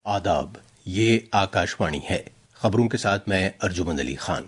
आदाब, ये आकाशवाणी है। खबरों के साथ मैं अर्जुमंद अली खान।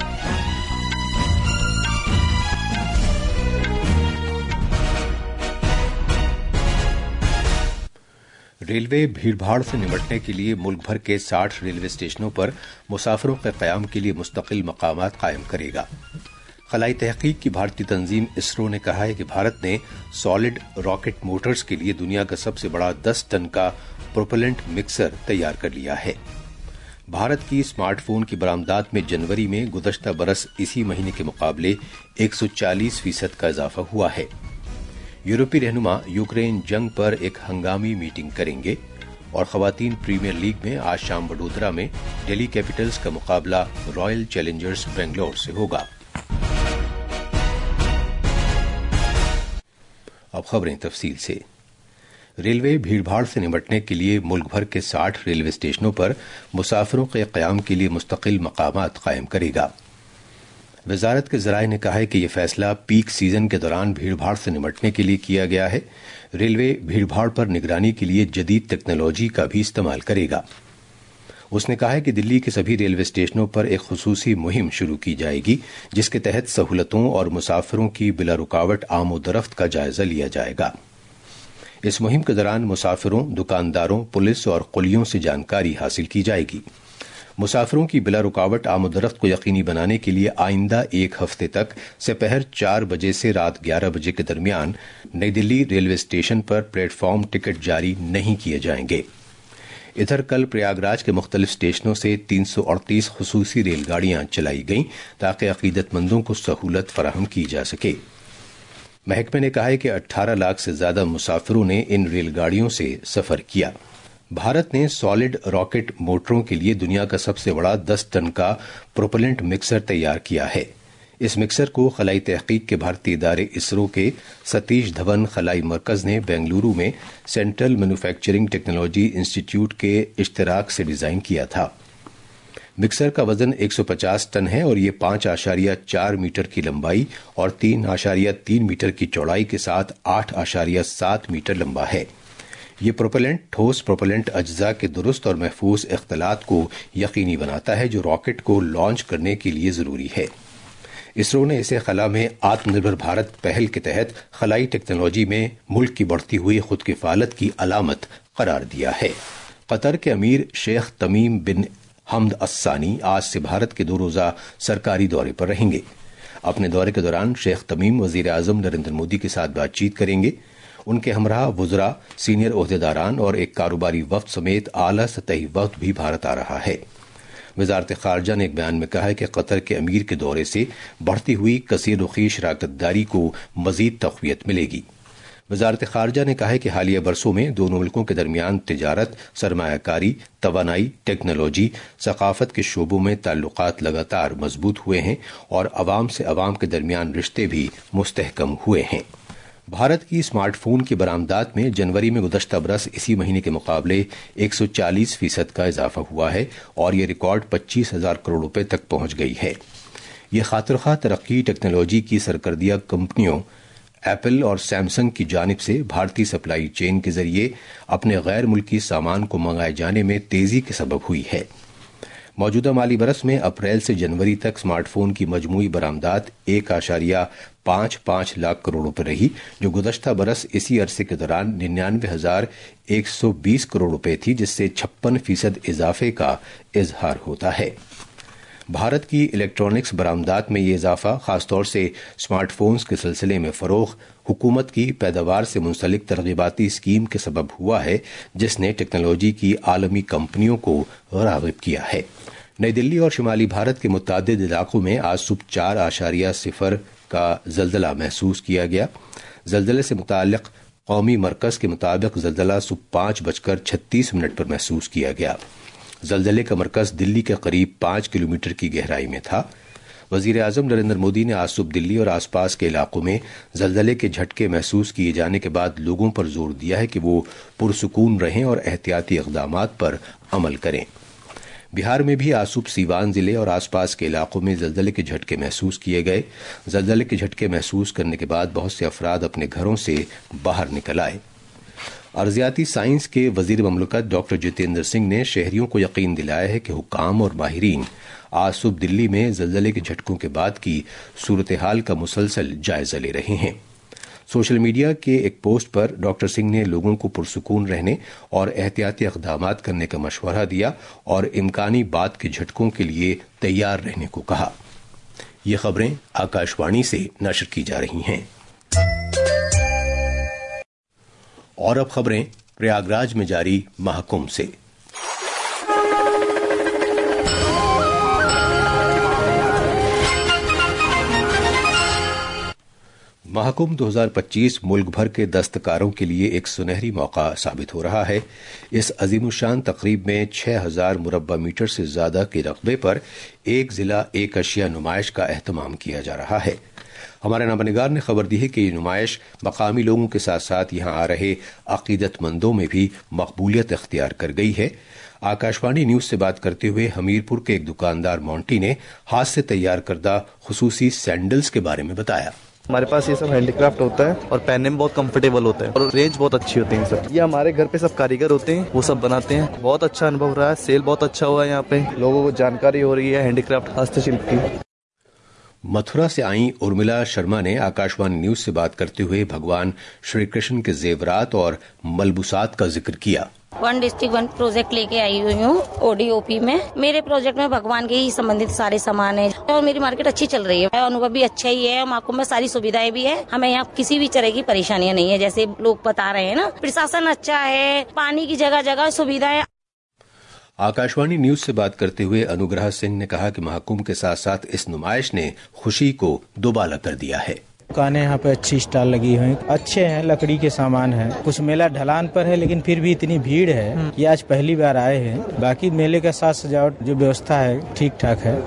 रेलवे भीड़भाड़ से निपटने के लिए मुल्क भर के 60 रेलवे स्टेशनों पर मुसाफिरों के क़याम के लिए मुस्तकिल मकामात कायम करेगा। खलाई तहकीक की भारतीय तंजीम इसरो ने कहा है कि भारत ने सॉलिड रॉकेट मोटर्स के लिए दुनिया का सबसे बड़ा 10 टन का प्रोपेलेंट मिक्सर तैयार कर लिया है। भारत की स्मार्टफोन की बरामदात में जनवरी में गुज़श्ता बरस इसी महीने के मुकाबले 140% का इजाफा हुआ है। यूरोपीय रहनुमा यूक्रेन जंग पर एक हंगामी मीटिंग करेंगे और खवातीन प्रीमियर लीग में आज शाम वडोदरा में दिल्ली कैपिटल्स का मुकाबला रॉयल चैलेंजर्स बेंगलोर से होगा। अब खबरें तफसील से। रेलवे भीड़भाड़ से निपटने के लिए मुल्क भर के 60 रेलवे स्टेशनों पर मुसाफिरों के क़याम के लिए मुस्तकिल मकामात कायम करेगा। वजारत के ज़राए ने कहा है कि यह फैसला पीक सीजन के दौरान भीड़भाड़ से निपटने के लिए किया गया है। रेलवे भीड़भाड़ पर निगरानी के लिए जदीद टेक्नोलॉजी का भी इस्तेमाल करेगा। उसने कहा है कि दिल्ली के सभी रेलवे स्टेशनों पर एक खुसूसी मुहिम शुरू की जाएगी, जिसके तहत सहूलतों और मुसाफिरों की बिला रुकावट आमोदरफ्त का जायजा लिया जाएगा। इस मुहिम के दौरान मुसाफिरों, दुकानदारों, पुलिस और कुलियों से जानकारी हासिल की जाएगी। मुसाफिरों की बिला रुकावट आमोदरफ्त को यकीनी बनाने के लिए आइंदा एक हफ्ते तक दोपहर 4 बजे से रात 11 बजे के दरमियान नई दिल्ली रेलवे स्टेशन पर प्लेटफॉर्म टिकट जारी नहीं किए जाएंगे। इधर कल प्रयागराज के मुख्तलिफ स्टेशनों से 338 खुसूसी रेलगाड़ियां चलाई गईं ताकि अकीदतमंदों को सहूलत फराहम की जा सके। महकमे ने कहा है कि 18 लाख से ज्यादा मुसाफिरों ने इन रेलगाड़ियों से सफर किया। भारत ने सॉलिड रॉकेट मोटरों के लिए दुनिया का सबसे बड़ा 10 टन का प्रोपेलेंट मिक्सर तैयार किया है। इस मिक्सर को खलाई तहकीक के भारतीय इदारे इसरो के सतीश धवन खलाई मरकज ने बेंगलुरु में सेंट्रल मैन्युफैक्चरिंग टेक्नोलॉजी इंस्टीट्यूट के इश्तराक से डिजाइन किया था। मिक्सर का वजन 150 टन है और ये 5.4 मीटर की लंबाई और 3.3 मीटर की चौड़ाई के साथ 8.7 मीटर लंबा है। ये प्रोपेलेंट ठोस प्रोपेलेंट अज्जा के दुरुस्त और महफूज इख्तलात को यकीनी बनाता है, जो रॉकेट को लॉन्च करने के लिए जरूरी है। इसरो ने इसे खला में आत्मनिर्भर भारत पहल के तहत खलाई टेक्नोलॉजी में मुल्क की बढ़ती हुई खुद किफालत की अलामत करार दिया है। कतर के अमीर शेख तमीम बिन हमद अस्सानी आज से भारत के 2 रोजा सरकारी दौरे पर रहेंगे। अपने दौरे के दौरान शेख तमीम वजीर आजम नरेंद्र मोदी के साथ बातचीत करेंगे। उनके हमरा वुज़रा, सीनियर ओहदेदारान और एक कारोबारी वफ्द समेत आला सतही वफ्द भी भारत आ रहा है। वजारत खारजा ने एक बयान में कहा है कि कतर के अमीर के दौरे से बढ़ती हुई कसीर रुखी शराकतदारी को मजीद तक़वियत मिलेगी। वजारत खारजा ने कहा है कि हालिया बरसों में दोनों मुल्कों के दरमियान तिजारत, सरमायाकारी, तवानाई, टेक्नोलॉजी, सकाफत के शोबों में ताल्लुकात लगातार मजबूत हुए हैं और अवाम से अवाम के दरमियान रिश्ते भी मुस्तहकम हुए हैं। भारत की स्मार्टफोन की बरामदात में जनवरी में गुज़श्ता बरस इसी महीने के मुकाबले 140% का इजाफा हुआ है और ये रिकॉर्ड 25,000 करोड़ रुपए तक पहुंच गई है। ये खातिरख्वाह तरक्की टेक्नोलॉजी की सरकर्दिया कंपनियों एप्पल और सैमसंग की जानिब से भारतीय सप्लाई चेन के जरिए अपने गैर मुल्की सामान को मंगाए जाने में तेजी के सबब हुई है। मौजूदा माली बरस में अप्रैल से जनवरी तक स्मार्टफोन की मजमूई बरामदात 1.55 लाख करोड़ रुपए रही, जो गुज़श्ता बरस इसी अरसे के दौरान 99,120 करोड़ रुपए थी, जिससे 56% इजाफे का इजहार होता है। भारत की इलेक्ट्रॉनिक्स बरामदात में ये इजाफा खासतौर से स्मार्टफोन्स के सिलसिले में फरोग, हुकूमत की पैदावार से मुंसलिक तरगीबाती स्कीम के सबब हुआ है, जिसने टेक्नोलॉजी की आलमी कंपनियों को राग़िब किया है। नई दिल्ली और शुमाली भारत के मुतादिद इलाकों में आज सुबह 4.0 का जल्जला महसूस किया गया। जल्जले से मुताल्लिक़ कौमी मरकज़ के मुताबिक जल्जला सुबह 5:36 पर महसूस किया गया। जल्जले का मरकज़ दिल्ली के करीब 5 किलोमीटर की गहराई में था। वजीर आजम नरेंद्र मोदी ने आज सुबह दिल्ली और आसपास के इलाकों में जल्जले के झटके महसूस किए जाने के बाद लोगों पर जोर दिया है कि वो पुरसुकून रहें और एहतियाती इक़दामात पर अमल करें। बिहार में भी आज सुबह सीवान जिले और आसपास के इलाकों में जल्जले के झटके महसूस किए गए। जल्जले के झटके महसूस करने के बाद बहुत से अफराद अपने घरों से बाहर निकल आए। ارضیاتی سائنس کے وزیر مملکت ڈاکٹر جتیندر سنگھ نے شہریوں کو یقین دلایا ہے کہ حکام اور ماہرین آج صبح دلی میں زلزلے کے جھٹکوں کے بعد کی صورتحال کا مسلسل جائزہ لے رہے ہیں۔ سوشل میڈیا کے ایک پوسٹ پر ڈاکٹر سنگھ نے لوگوں کو پرسکون رہنے اور احتیاطی اقدامات کرنے کا مشورہ دیا اور امکانی بعد کے جھٹکوں کے لیے تیار رہنے کو کہا۔ یہ خبریں آکاشوانی سے نشر کی جا رہی ہیں۔ اور اب خبریں پریاگراج میں جاری مہاکمبھ سے۔ مہاکمبھ 2025 ملک بھر کے دستکاروں کے لیے ایک سنہری موقع ثابت ہو رہا ہے۔ اس عظیم الشان تقریب میں 6000 مربع میٹر سے زیادہ کے رقبے پر ایک ضلع ایک اشیاء نمائش کا اہتمام کیا جا رہا ہے۔ ہمارے نامہ نگار نے خبر دی ہے کہ یہ نمائش مقامی لوگوں کے ساتھ ساتھ یہاں آ رہے عقیدت مندوں میں بھی مقبولیت اختیار کر گئی ہے۔ آکاشوانی نیوز سے بات کرتے ہوئے ہمیرپور کے ایک دکاندار مونٹی نے ہاتھ سے تیار کردہ خصوصی سینڈلز کے بارے میں بتایا۔ ہمارے پاس یہ سب ہینڈی کرافٹ ہوتا ہے اور پہننے میں بہت کمفرٹیبل ہوتا ہے اور رینج بہت اچھی ہوتی ہے سب۔ یہ ہمارے گھر پہ سب کاریگر ہوتے ہیں، وہ سب بناتے ہیں۔ بہت اچھا انبھو رہا ہے، سیل بہت اچھا ہوا ہے، یہاں پہ لوگوں کو جانکاری ہو رہی ہے ہینڈی کرافٹ ہست شلپ کی۔ متھرا سے آئیں ارملا شرما نے آکاشوانی نیوز سے بات کرتے ہوئے بھگوان شری کرشن کے زیورات اور ملبوسات کا ذکر کیا۔ 1 ڈسٹرکٹ 1 پروجیکٹ لے کے آئی ہوئی ہوں ODOP میں۔ میرے پروجیکٹ میں بھگوان کے ہی سمبندھت سارے سامان ہیں اور میری مارکیٹ اچھی چل رہی ہے، انوبھو بھی اچھا ہی ہے، مہاکمبھ میں ساری سویدھائیں بھی ہے، ہمیں یہاں کسی بھی طرح کی پریشانیاں نہیں ہے جیسے لوگ بتا رہے ہیں نا۔ پرشاسن اچھا ہے، پانی کی جگہ جگہ سویدھائیں۔ آکاشوانی نیوز سے بات کرتے ہوئے انوگرہ سنگھ نے کہا کہ مہاکمبھ کے ساتھ ساتھ اس نمائش نے خوشی کو دوبالا کر دیا ہے۔ دکانیں یہاں پہ اچھی اسٹال لگی ہوئی اچھے ہیں، لکڑی کے سامان ہیں، کچھ میلہ ڈھلان پر ہے لیکن پھر بھی اتنی بھیڑ ہے یہ آج پہلی بار آئے ہیں۔ باقی میلے کا ساز سجاوٹ جو ویوستھا ہے ٹھیک ٹھاک ہے۔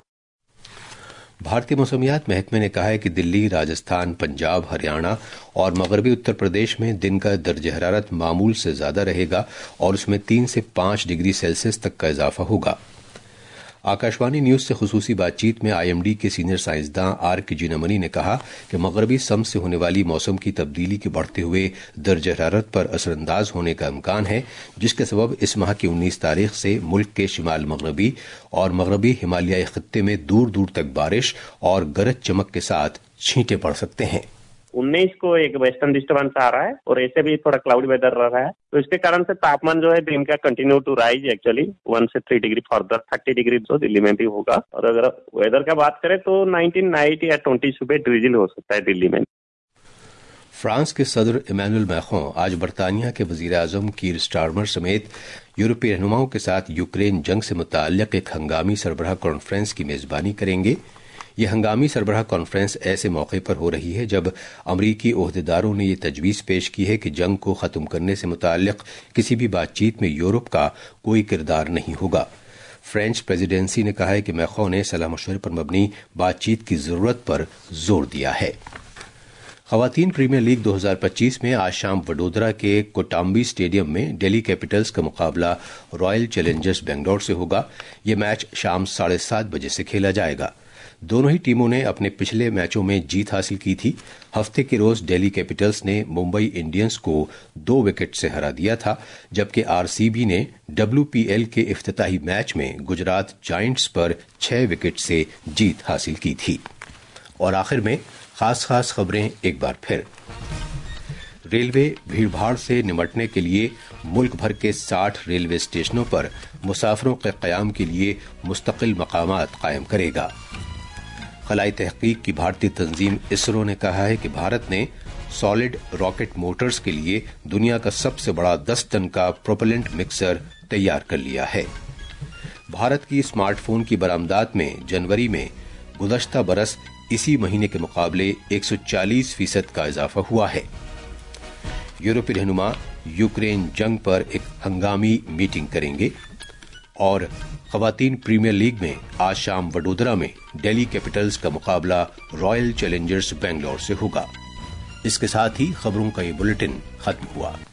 بھارتی موسمیات محکمے نے کہا ہے کہ دلی، راجستھان، پنجاب، ہریانہ اور مغربی اتر پردیش میں دن کا درجہ حرارت معمول سے زیادہ رہے گا اور اس میں 3 سے 5 ڈگری سیلسیس تک کا اضافہ ہوگا۔ آکاشوانی نیوز سے خصوصی بات چیت میں IMD کے سینئر سائنسداں R.K. جینامنی نے کہا کہ مغربی سمت سے ہونے والی موسم کی تبدیلی کے بڑھتے ہوئے درجہ حرارت پر اثر انداز ہونے کا امکان ہے، جس کے سبب اس ماہ کی 19 تاریخ سے ملک کے شمال مغربی اور مغربی ہمالیائی خطے میں دور دور تک بارش اور گرج چمک کے ساتھ چھینٹے پڑ سکتے ہیں۔ 19 کو ایک ویسٹرن ڈسٹربنس آ رہا ہے اور ایسے بھی تھوڑا کلاؤڈی ویدر رہا ہے، تو اس کے کارن سے تاپمان جو ہے دن کا کنٹینیو ٹو رائز، ایکچولی 1 سے 3 ڈگری فردر 30 ڈگری تو دلی میں بھی ہوگا۔ اور اگر ویدر کا بات کریں تو 19 نائٹ یا 20 صبح ڈریزل ہو سکتا ہے دلی میں۔ فرانس کے صدر ایمینوئل میخوں آج برطانیہ کے وزیر اعظم کیر سٹارمر سمیت یورپی رہنماؤں کے ساتھ یوکرین جنگ سے متعلق ایک ہنگامی سربراہ کانفرنس کی میزبانی کریں گے۔ یہ ہنگامی سربراہ کانفرنس ایسے موقع پر ہو رہی ہے جب امریکی عہدیداروں نے یہ تجویز پیش کی ہے کہ جنگ کو ختم کرنے سے متعلق کسی بھی بات چیت میں یورپ کا کوئی کردار نہیں ہوگا۔ فرینچ پریزیڈنسی نے کہا ہے کہ میخوں نے صلاح مشورے پر مبنی بات چیت کی ضرورت پر زور دیا ہے۔ خواتین پریمیئر لیگ 2025 میں آج شام وڈودرا کے کوٹامبی اسٹیڈیم میں ڈیلی کیپٹلز کا مقابلہ رائل چیلنجرز بنگلور سے ہوگا۔ یہ میچ شام 7:30 بجے سے کھیلا جائے گا۔ دونوں ہی ٹیموں نے اپنے پچھلے میچوں میں جیت حاصل کی تھی۔ ہفتے کے روز ڈیلی کیپٹلز نے ممبئی انڈینز کو 2 وکٹ سے ہرا دیا تھا، جبکہ RCB نے WPL کے افتتاحی میچ میں گجرات جائنٹس پر 6 وکٹ سے جیت حاصل کی تھی۔ اور آخر میں خاص خبریں ایک بار پھر۔ ریلوے بھیڑ بھاڑ سے نمٹنے کے لیے ملک بھر کے 60 ریلوے اسٹیشنوں پر مسافروں کے قیام کے لیے مستقل مقامات قائم کرے گا۔ خلائی تحقیق کی بھارتی تنظیم ISRO نے کہا ہے کہ بھارت نے سالڈ راکٹ موٹرز کے لیے دنیا کا سب سے بڑا 10 ٹن کا پروپیلنٹ مکسر تیار کر لیا ہے۔ بھارت کی اسمارٹ فون کی برآمدات میں جنوری میں گزشتہ برس اسی مہینے کے مقابلے 140% کا اضافہ ہوا ہے۔ یورپی رہنما یوکرین جنگ پر ایک ہنگامی میٹنگ کریں گے۔ اور خواتین پریمیئر لیگ میں آج شام وڈودرا میں ڈیلی کیپٹلز کا مقابلہ رائل چیلنجرز بنگلور سے ہوگا۔ اس کے ساتھ ہی خبروں کا یہ بلیٹن ختم ہوا۔